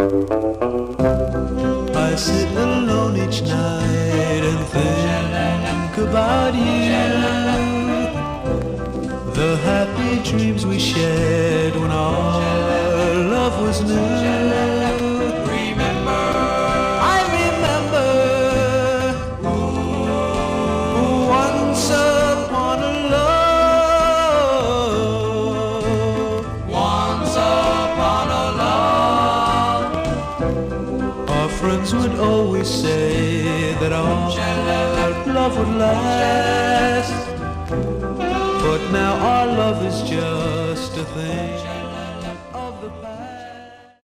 I sit alone each night and think about you, the happy dreams we shared when our love was new. I remember once upon a love, once upon a love. Our friends would always say that our love would last, but now our love is just a thing.